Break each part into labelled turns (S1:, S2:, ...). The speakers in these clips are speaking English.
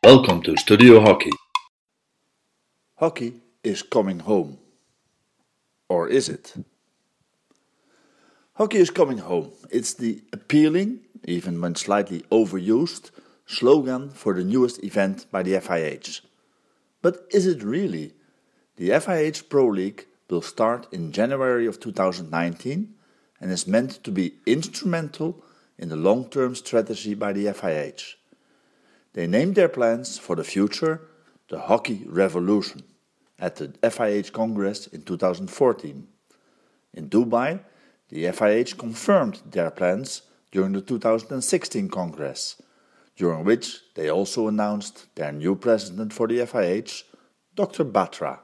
S1: Welcome to Studio Hockey.
S2: Hockey is coming home. Or is it? Hockey is coming home. It's the appealing, even when slightly overused, slogan for the newest event by the FIH. But is it really? The FIH Pro League will start in January of 2019 and is meant to be instrumental in the long-term strategy by the FIH. They named their plans for the future the Hockey Revolution at the FIH Congress in 2014. In Dubai, the FIH confirmed their plans during the 2016 Congress, during which they also announced their new president for the FIH, Dr. Batra.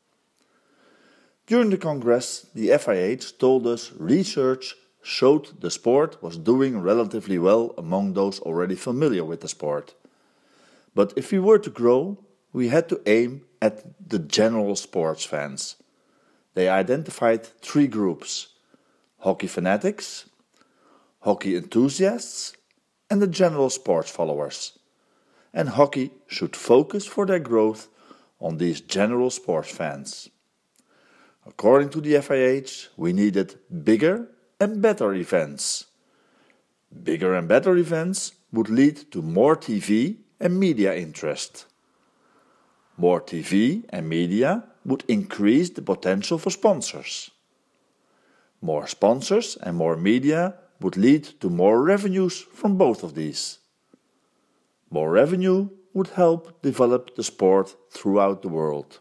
S2: During the Congress, the FIH told us research showed the sport was doing relatively well among those already familiar with the sport. But if we were to grow, we had to aim at the general sports fans. They identified three groups: hockey fanatics, hockey enthusiasts, and the general sports followers. And hockey should focus for their growth on these general sports fans. According to the FIH, we needed bigger and better events. Bigger and better events would lead to more TV and media interest. More TV and media would increase the potential for sponsors. More sponsors and more media would lead to more revenues from both of these. More revenue would help develop the sport throughout the world.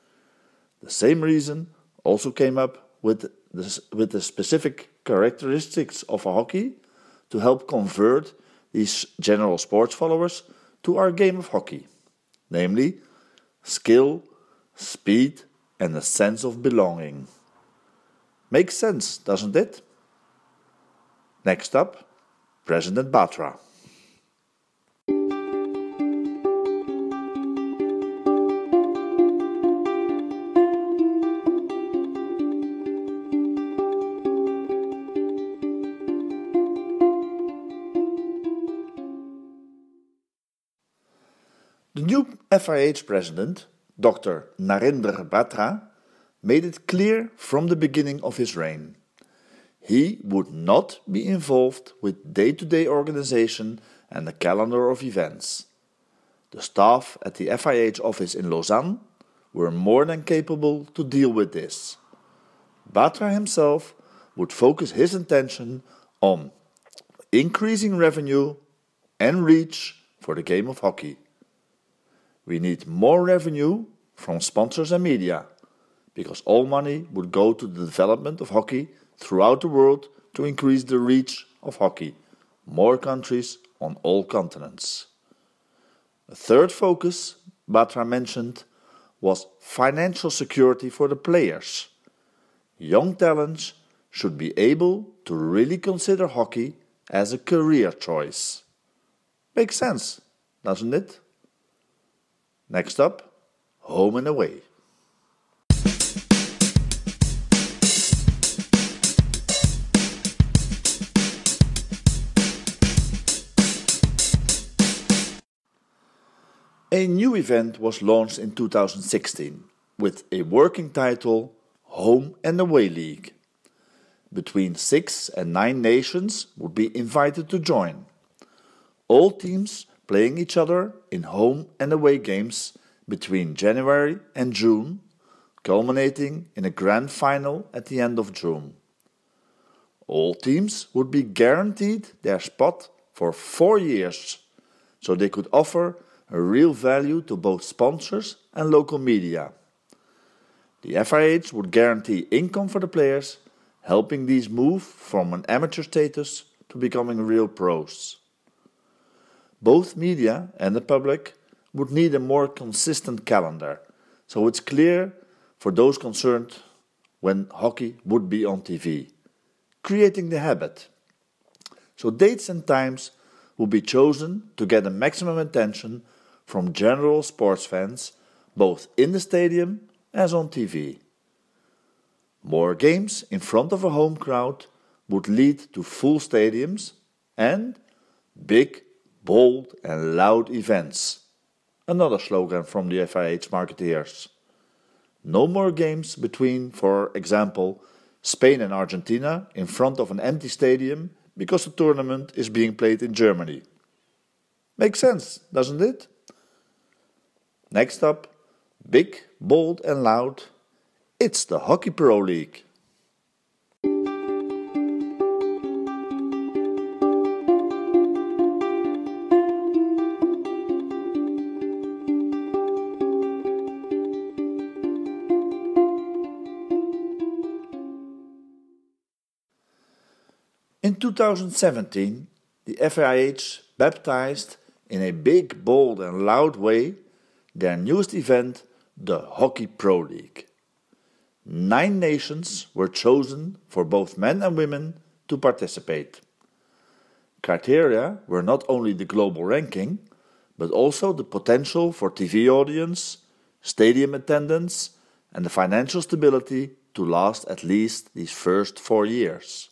S2: The same reason also came up with the specific characteristics of hockey to help convert these general sports followers to our game of hockey, namely skill, speed, and a sense of belonging. Makes sense, doesn't it? Next up, President Batra. The new FIH president, Dr. Narendra Batra, made it clear from the beginning of his reign. He would not be involved with day-to-day organization and the calendar of events. The staff at the FIH office in Lausanne were more than capable to deal with this. Batra himself would focus his attention on increasing revenue and reach for the game of hockey. We need more revenue from sponsors and media, because all money would go to the development of hockey throughout the world to increase the reach of hockey, more countries on all continents. A third focus Batra mentioned was financial security for the players. Young talents should be able to really consider hockey as a career choice. Makes sense, doesn't it? Next up, home and away. A new event was launched in 2016 with a working title Home and Away League. Between 6 and 9 nations would be invited to join. All teams playing each other in home and away games between January and June, culminating in a grand final at the end of June. All teams would be guaranteed their spot for 4 years, so they could offer a real value to both sponsors and local media. The FIH would guarantee income for the players, helping these move from an amateur status to becoming real pros. Both media and the public would need a more consistent calendar, so it's clear for those concerned when hockey would be on TV, creating the habit. So dates and times will be chosen to get a maximum attention from general sports fans, both in the stadium as on TV. More games in front of a home crowd would lead to full stadiums and big, bold and loud events. another slogan from the FIH marketeers. No more games between, for example, Spain and Argentina in front of an empty stadium because the tournament is being played in Germany. Makes sense, doesn't it? Next up, big, bold and loud, it's the Hockey Pro League. In 2017, the FIH baptized in a big, bold and loud way their newest event, the Hockey Pro League. 9 nations were chosen for both men and women to participate. Criteria were not only the global ranking, but also the potential for TV audience, stadium attendance, and the financial stability to last at least these first 4 years.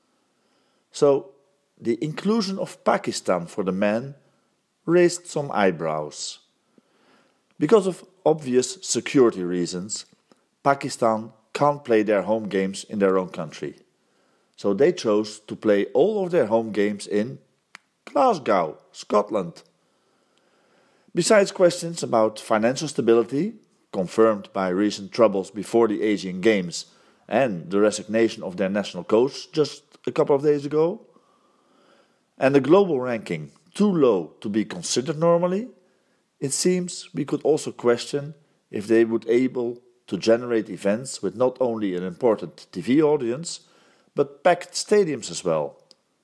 S2: So, the inclusion of Pakistan for the men raised some eyebrows. Because of obvious security reasons, Pakistan can't play their home games in their own country. So they chose to play all of their home games in Glasgow, Scotland. Besides questions about financial stability, confirmed by recent troubles before the Asian Games and the resignation of their national coach just a couple of days ago, and the global ranking too low to be considered normally, it seems we could also question if they would able to generate events with not only an important TV audience, but packed stadiums as well.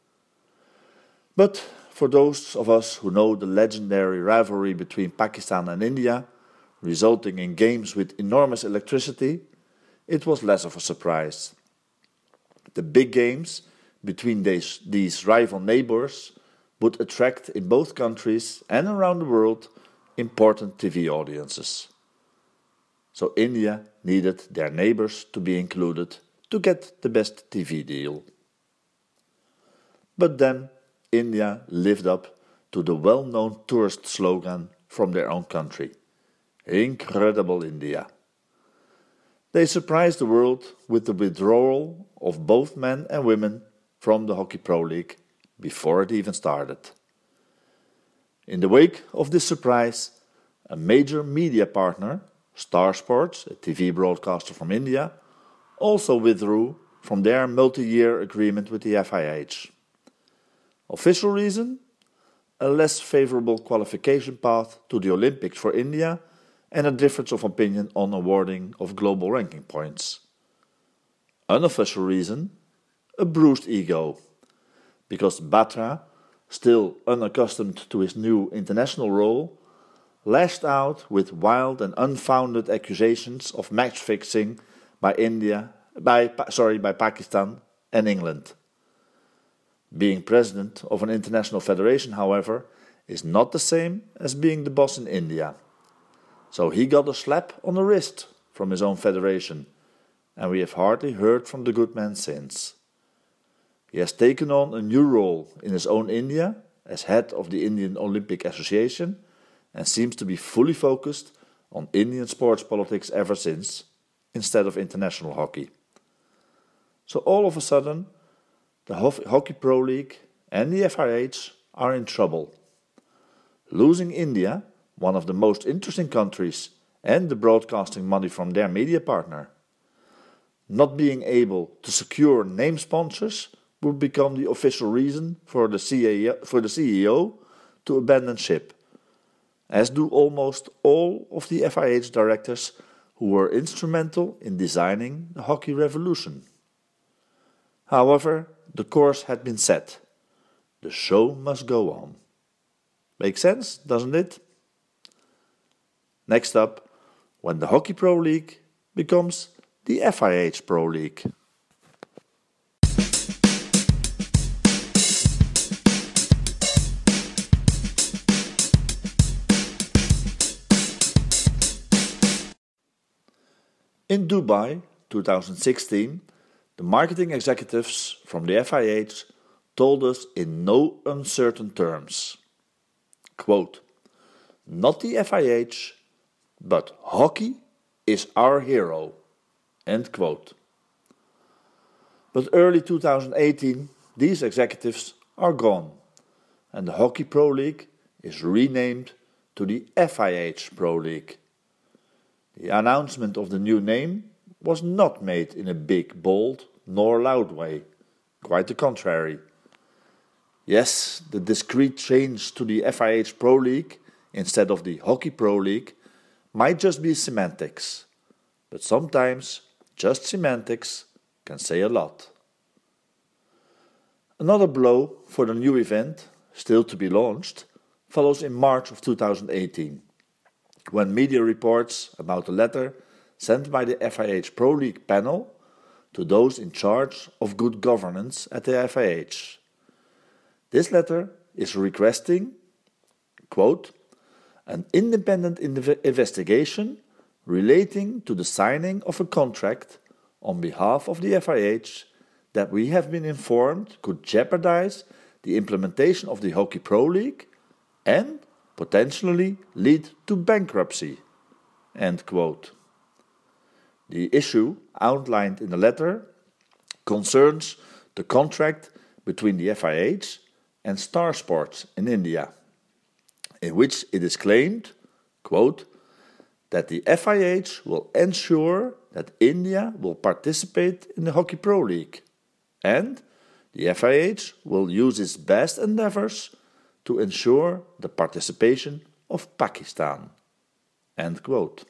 S2: But for those of us who know the legendary rivalry between Pakistan and India, resulting in games with enormous electricity, it was less of a surprise. The big games between these rival neighbors would attract in both countries and around the world important TV audiences. So India needed their neighbors to be included to get the best TV deal. But then India lived up to the well-known tourist slogan from their own country, Incredible India. They surprised the world with the withdrawal of both men and women from the Hockey Pro League before it even started. In the wake of this surprise, a major media partner, Star Sports, a TV broadcaster from India, also withdrew from their multi-year agreement with the FIH. Official reason? A less favorable qualification path to the Olympics for India and a difference of opinion on awarding of global ranking points. Unofficial reason? A bruised ego, because Batra, still unaccustomed to his new international role, lashed out with wild and unfounded accusations of match fixing by Pakistan and England. Being president of an international federation, however, is not the same as being the boss in India. So he got a slap on the wrist from his own federation, and we have hardly heard from the good man since. He has taken on a new role in his own India as head of the Indian Olympic Association and seems to be fully focused on Indian sports politics ever since, instead of international hockey. So all of a sudden, the Hockey Pro League and the FIH are in trouble. Losing India, one of the most interesting countries, and the broadcasting money from their media partner. Not being able to secure name sponsors would become the official reason for the CEO to abandon ship, as do almost all of the FIH directors who were instrumental in designing the hockey revolution. However, the course had been set. The show must go on. Makes sense, doesn't it? Next up, when the Hockey Pro League becomes the FIH Pro League. In Dubai, 2016, the marketing executives from the FIH told us in no uncertain terms, quote, not the FIH, but hockey is our hero. End quote. But early 2018, these executives are gone, and the Hockey Pro League is renamed to the FIH Pro League. The announcement of the new name was not made in a big, bold, nor loud way. Quite the contrary. Yes, the discreet change to the FIH Pro League instead of the Hockey Pro League might just be semantics, but sometimes just semantics can say a lot. Another blow for the new event, still to be launched, follows in March of 2018, when media reports about a letter sent by the FIH Pro League panel to those in charge of good governance at the FIH. This letter is requesting, quote, an independent investigation relating to the signing of a contract on behalf of the FIH that we have been informed could jeopardize the implementation of the Hockey Pro League and potentially lead to bankruptcy. End quote. The issue outlined in the letter concerns the contract between the FIH and Star Sports in India, in which it is claimed, quote, that the FIH will ensure that India will participate in the Hockey Pro League, and the FIH will use its best endeavors to ensure the participation of Pakistan. End quote.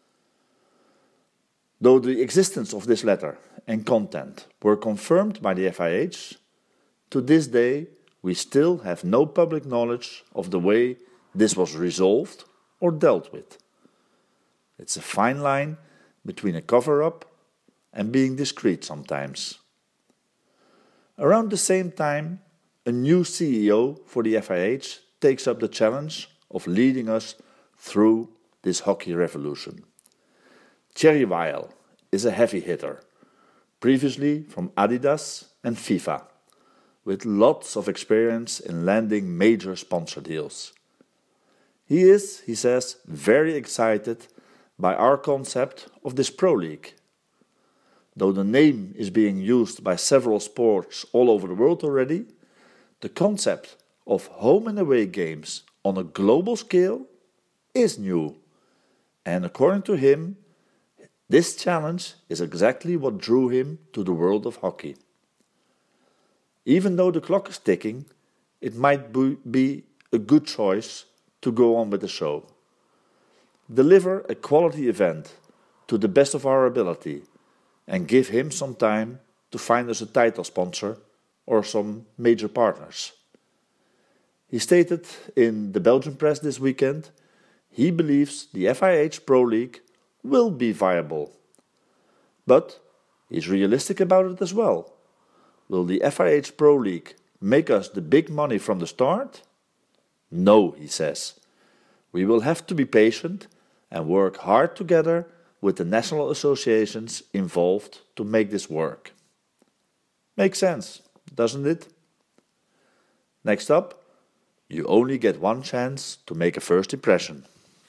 S2: Though the existence of this letter and content were confirmed by the FIH, to this day we still have no public knowledge of the way this was resolved or dealt with. It's a fine line between a cover-up and being discreet sometimes. Around the same time, a new CEO for the FIH takes up the challenge of leading us through this hockey revolution. Thierry Weil is a heavy hitter, previously from Adidas and FIFA, with lots of experience in landing major sponsor deals. He is, he says, very excited by our concept of this Pro League. Though the name is being used by several sports all over the world already, the concept of home and away games on a global scale is new. And according to him, this challenge is exactly what drew him to the world of hockey. Even though the clock is ticking, it might be a good choice to go on with the show. Deliver a quality event to the best of our ability and give him some time to find us a title sponsor or some major partners. He stated in the Belgian press this weekend he believes the FIH Pro League will be viable. But he's realistic about it as well. Will the FIH Pro League make us the big money from the start? No, he says. We will have to be patient and work hard together with the national associations involved to make this work. Makes sense, doesn't it? Next up, you only get one chance to make a first impression.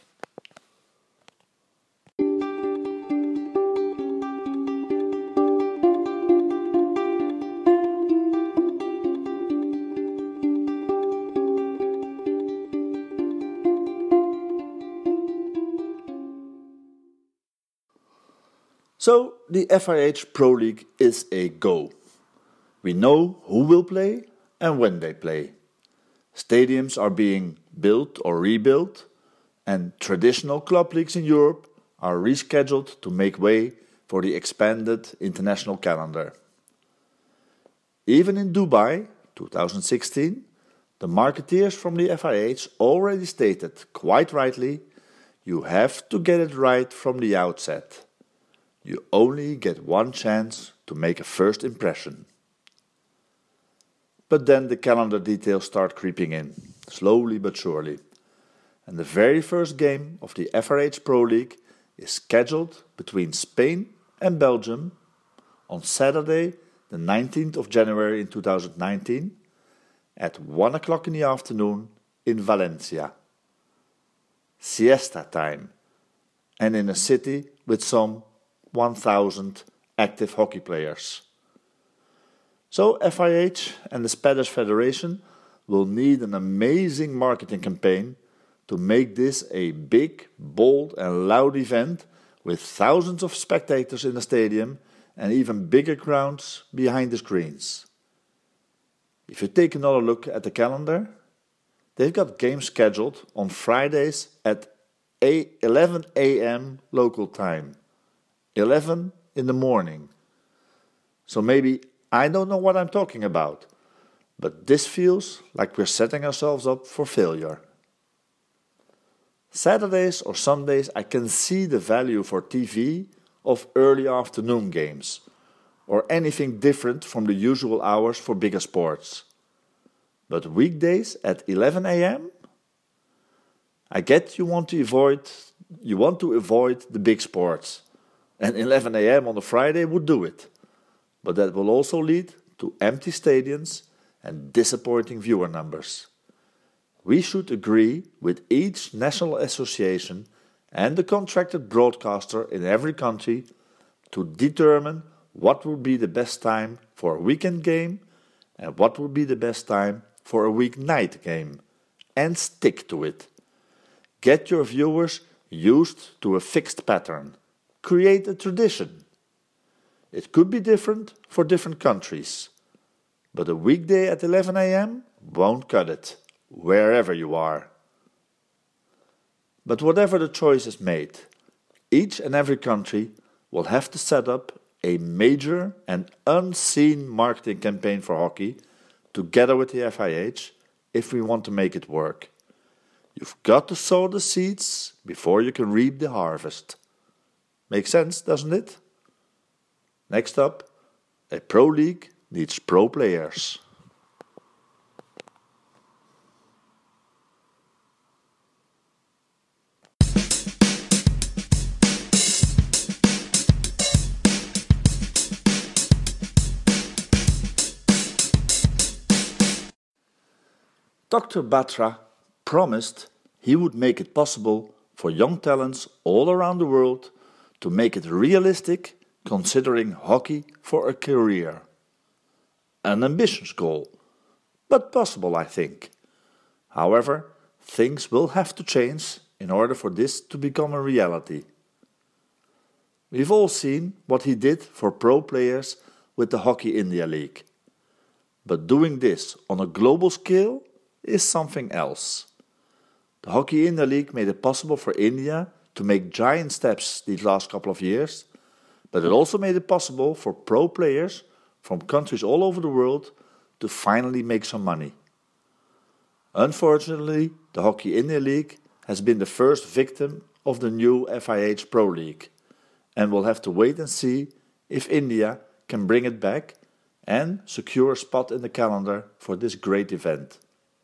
S2: So the FIH Pro League is a go. We know who will play and when they play. Stadiums are being built or rebuilt, and traditional club leagues in Europe are rescheduled to make way for the expanded international calendar. Even in Dubai, 2016, the marketeers from the FIH already stated, quite rightly, you have to get it right from the outset. You only get one chance to make a first impression. But then the calendar details start creeping in, slowly but surely. And the very first game of the FIH Pro League is scheduled between Spain and Belgium on Saturday, the 19th of January in 2019, at 1 o'clock in the afternoon in Valencia. siesta time, and in a city with some 1,000 active hockey players. So FIH and the Spanish Federation will need an amazing marketing campaign to make this a big, bold and loud event with thousands of spectators in the stadium and even bigger crowds behind the screens. If you take another look at the calendar, they've got games scheduled on Fridays at 11 a.m. local time, 11 in the morning. So maybe I don't know what I'm talking about, but this feels like we're setting ourselves up for failure. Saturdays or Sundays I can see the value for TV of early afternoon games, or anything different from the usual hours for bigger sports. But weekdays at 11 a.m.? I get you want to avoid the big sports, and 11 a.m. on a Friday would do it. But that will also lead to empty stadiums and disappointing viewer numbers. We should agree with each national association and the contracted broadcaster in every country to determine what would be the best time for a weekend game and what would be the best time for a weeknight game, and stick to it. Get your viewers used to a fixed pattern. Create a tradition. It could be different for different countries, but a weekday at 11 a.m. won't cut it, wherever you are. But whatever the choice is made, each and every country will have to set up a major and unseen marketing campaign for hockey together with the FIH if we want to make it work. You've got to sow the seeds before you can reap the harvest. Makes sense, doesn't it? Next up, a pro league needs pro players. Dr. Batra promised he would make it possible for young talents all around the world to make it realistic considering hockey for a career. An ambitious goal, but possible, I think. However, things will have to change in order for this to become a reality. We've all seen what he did for pro players with the Hockey India League. But doing this on a global scale is something else. The Hockey India League made it possible for India to make giant steps these last couple of years, but it also made it possible for pro players from countries all over the world to finally make some money. Unfortunately, the Hockey India League has been the first victim of the new FIH Pro League, and we'll have to wait and see if India can bring it back and secure a spot in the calendar for this great event.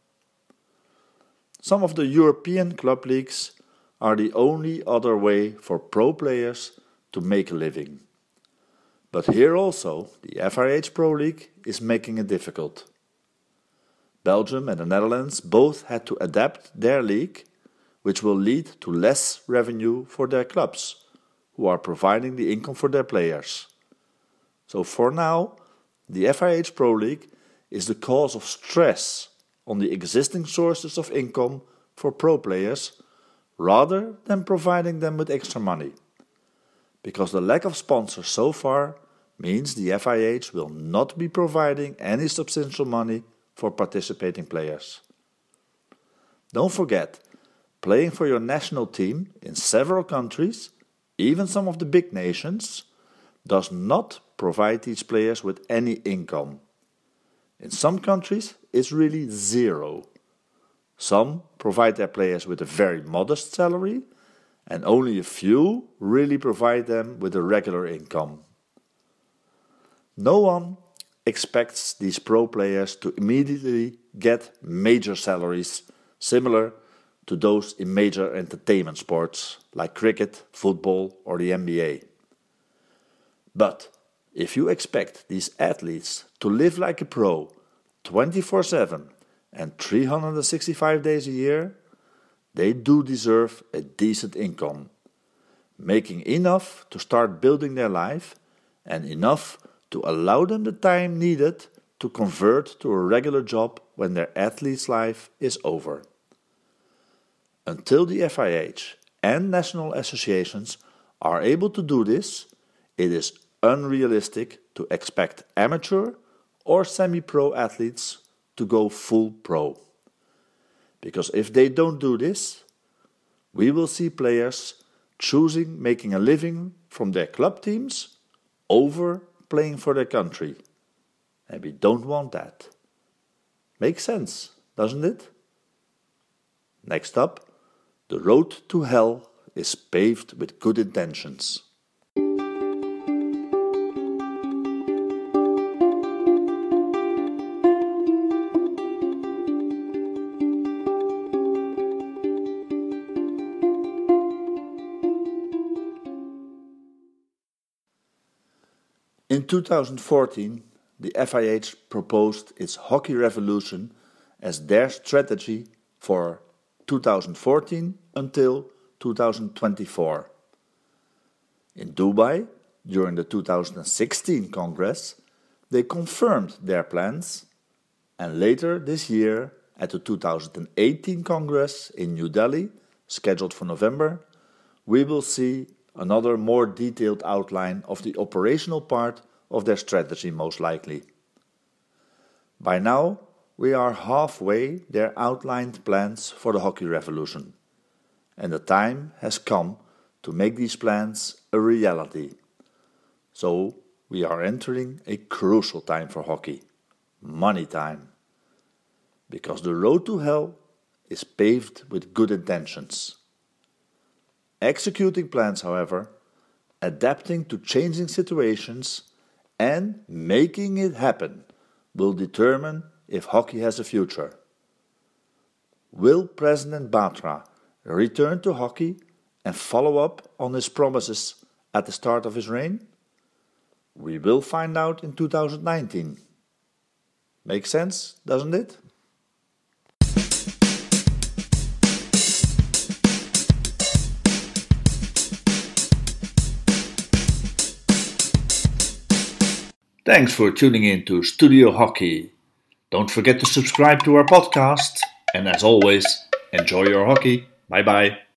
S2: Some of the European club leagues are the only other way for pro players to make a living. But here also, the FIH Pro League is making it difficult. Belgium and the Netherlands both had to adapt their league, which will lead to less revenue for their clubs, who are providing the income for their players. So for now, the FIH Pro League is the cause of stress on the existing sources of income for pro players rather than providing them with extra money. Because the lack of sponsors so far means the FIH will not be providing any substantial money for participating players. Don't forget, playing for your national team in several countries, even some of the big nations, does not provide these players with any income. In some countries, it's really zero. Some provide their players with a very modest salary, and only a few really provide them with a regular income. No one expects these pro players to immediately get major salaries similar to those in major entertainment sports like cricket, football or the NBA. But if you expect these athletes to live like a pro 24/7 and 365 days a year, they do deserve a decent income, making enough to start building their life and enough to allow them the time needed to convert to a regular job when their athlete's life is over. Until the FIH and national associations are able to do this, it is unrealistic to expect amateur or semi-pro athletes to go full pro. Because if they don't do this, we will see players choosing making a living from their club teams over playing for their country. And we don't want that. Makes sense, doesn't it? Next up, the road to hell is paved with good intentions. In 2014, the FIH proposed its Hockey Revolution as their strategy for 2014 until 2024. In Dubai, during the 2016 Congress, they confirmed their plans, and later this year, at the 2018 Congress in New Delhi, scheduled for November, we will see another more detailed outline of the operational part of their strategy, most likely. By now, we are halfway their outlined plans for the Hockey Revolution, and the time has come to make these plans a reality. So, we are entering a crucial time for hockey, money time. Because the road to hell is paved with good intentions. Executing plans, however, adapting to changing situations and making it happen will determine if hockey has a future. Will President Batra return to hockey and follow up on his promises at the start of his reign? We will find out in 2019. Makes sense, doesn't it? Thanks for tuning in to Studio Hockey. Don't forget to subscribe to our podcast, and as always, enjoy your hockey. Bye bye.